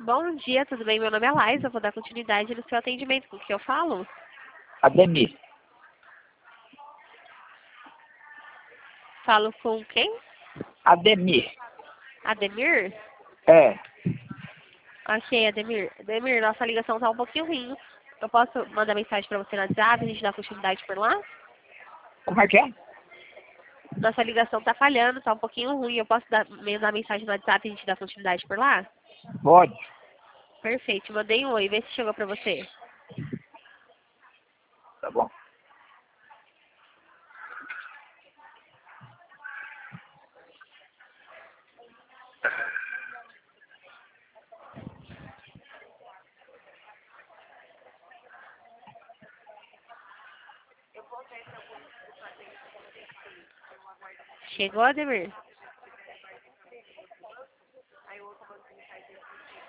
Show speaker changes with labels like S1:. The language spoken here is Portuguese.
S1: Bom dia, tudo bem? Meu nome é Laís, eu vou dar continuidade no seu atendimento. Com o que eu falo?
S2: Ademir.
S1: Falo com quem?
S2: Ademir.
S1: Ademir?
S2: É.
S1: Ok, Ademir. Ademir, nossa ligação tá um pouquinho ruim. Eu posso mandar mensagem pra você no WhatsApp, a gente dá continuidade por lá?
S2: Como é que é?
S1: Nossa ligação tá falhando, tá um pouquinho ruim. Eu posso mandar mensagem no WhatsApp e a gente dá continuidade por lá?
S2: Pode.
S1: Perfeito, mandei um oi, vê se chegou pra você.
S2: Tá bom.
S1: Chegou, Ademir?